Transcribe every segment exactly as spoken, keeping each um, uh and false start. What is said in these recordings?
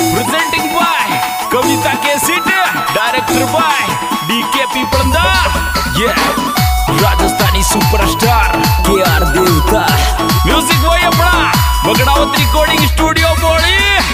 presenting by Kavita Kesit, director by D K Pipanda, yeah, Rajasthani superstar K R Devta, music boy अपना Bagdawat recording studio बोली।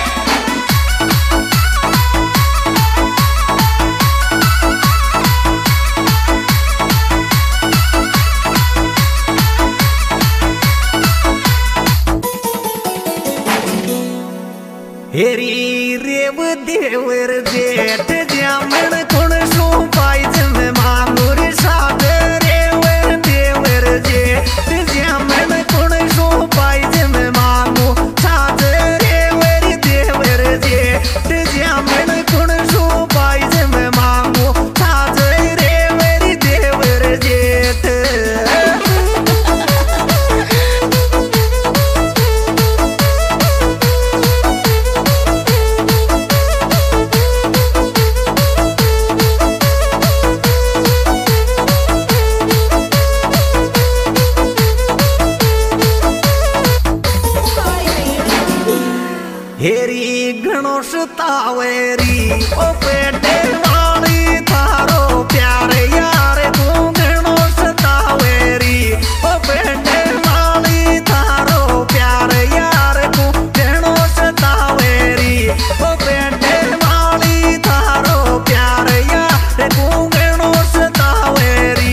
हेरी रेव देवर जेठ जामन कुण सो pies में मांगुर साद रेवर देवर जेठ जामन कुण सो पाइज में मांगु साद रेवर देवर जेठ जामन कुण सो पाइज में मांगु साद रेवर देवर जेठ। हेरी गणोश तावेरी ओ पेटे वाली थारो प्यारे यार तू गणोश तावेरी ओ पेटे वाली थारो प्यारे यार तू गणोश तावेरी ओ पेटे वाली थारो प्यारे यार तू गणोश तावेरी।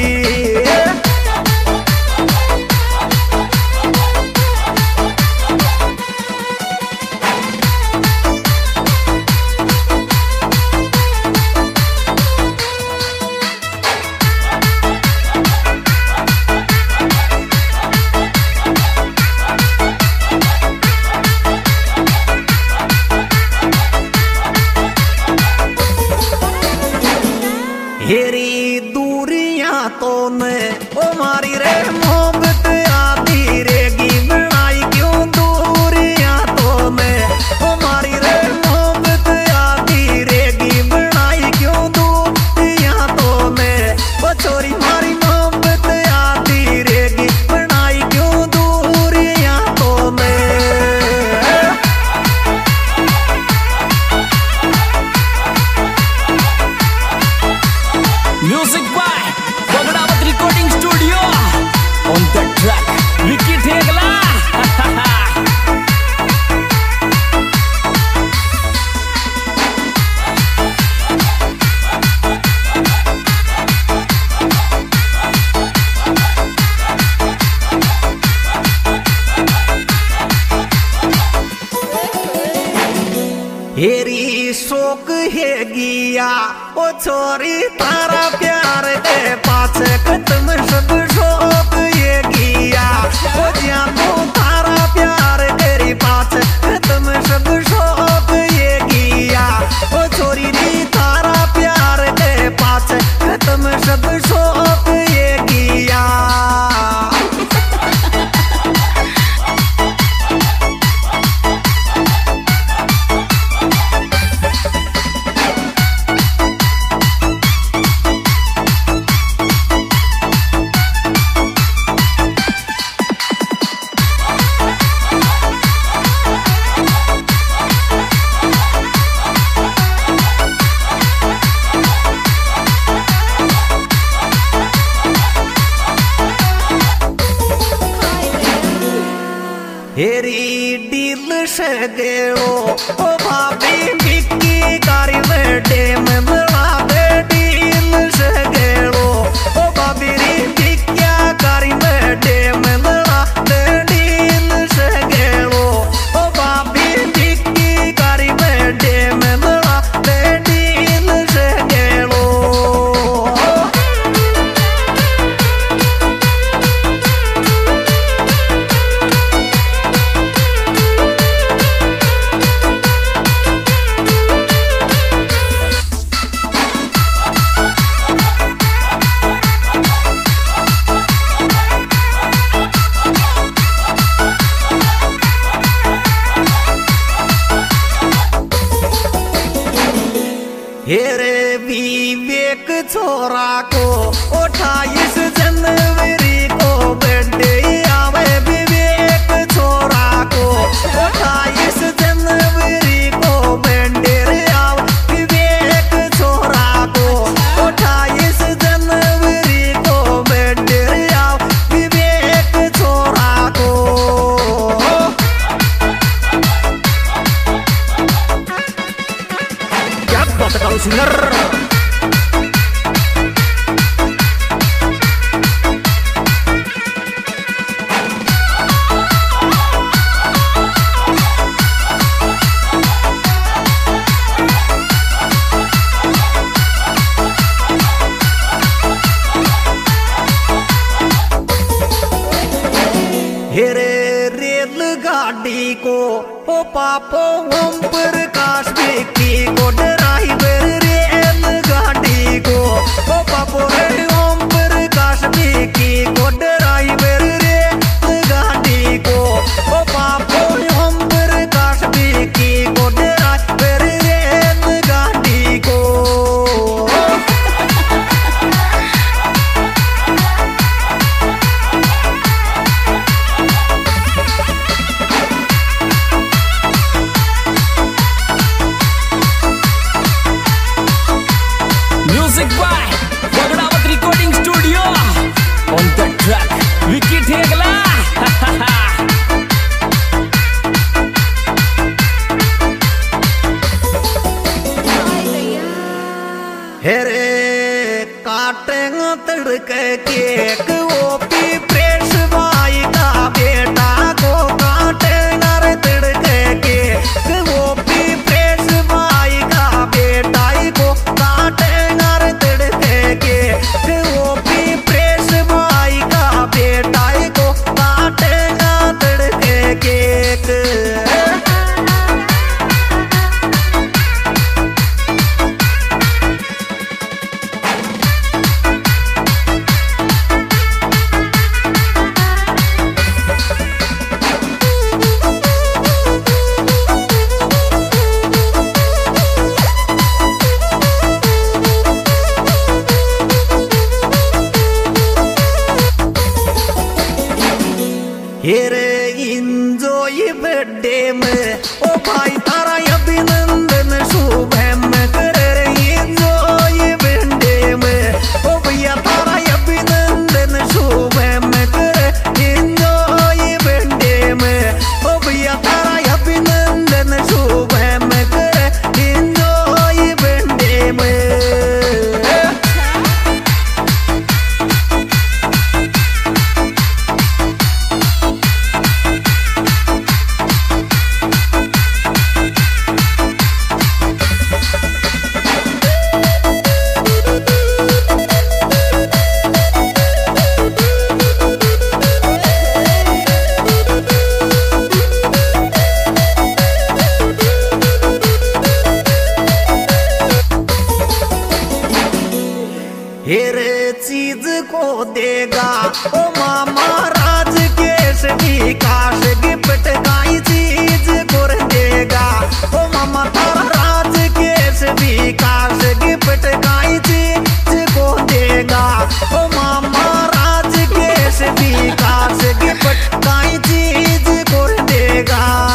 हेरी दूरियां तो ने ओ मारी रे मोहब्बत आती रेगी बनाई क्यों दूरियां तो ने ओ मारी रे मोहब्बत आती रेगी बनाई क्यों दूरियां तो ने ओ छोरी मारी मोहब्बत आती रेगी बनाई क्यों दूरियां तो ने। Music by Bagdawat Recording Studio. On the track, Vicky Thegla. हेरी शोक है गिया ओ छोरी तारा प्यार दे पाछे खत्म सब शोक ये गिया ओ जानो तारा प्यार तेरी पाछे खत्म सब शोक ये गिया ओ छोरी री तारा प्यार दे पाछे खत्म सब शोक ये गिया। हेरी डील से गेलो ओ भाभी बिक्की कारी में डेम मिला दे डील से गेलो ओ भाभी री बिक्किया कारी में डेम मिला दे डील से गेलो ओ भाभी बिक्की कारी में डेम मिला दे डील से गेलो। हेरे विवेक छोरा को अट्ठाईस जनवरी को बर्थडे आवे विवेक छोरा को अट्ठाईस जनवरी को बात करो सिंगर। हेरे रेलगाड़ी को ओ पापो ओम प्रकाश विक्की को ड्राइवर रेलगाड़ी को ओ पापो रे ओम प्रकाश विक्की को ड्राइवर रेलगाड़ी को ओ पापो ओम प्रकाश विक्की को ड्राइवर रेलगाड़ी को। Music by Bagdawat Recording Studio. On the track, Vicky Thegla. हेरे काटेंगे तड़के केक ओपी प्रेस भाई का बेटा को काटेंगे रे तड़के केक ओपी प्रेस भाई का बेटा को काटेंगे रे तड़के केक ओपी प्रेस भाई का बेटा को काटेंगे तड़के केक। हेरे इंजॉय बर्थडे में ओ भाई तारा अभिनंदन शुभ में करे रे इंजॉय बर्थडे में ओ भैया तारा अभिनंदन शुभ में करे इंजॉय बर्थडे में ओ भैया तारा अभिनंदन शुभ में करे इंजॉय बर्थडे में। हेरे चीज को देगा ओ मामा राज केश विकास गिफ्ट काई चीज को देगा ओ मामा तारा राज केश विकास गिफ्ट काई चीज को देगा ओ मामा राज केश विकास गिफ्ट काई चीज को देगा।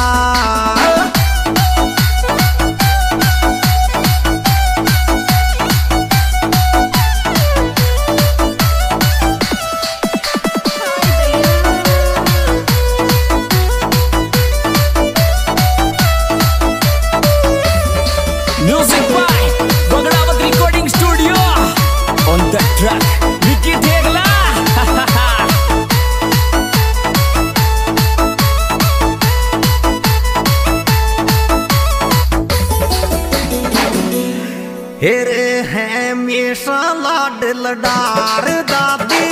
Music by Bagdawat Recording Studio. On the track, Vicky Thegla. हेरे हमेशा लाड लडार दादी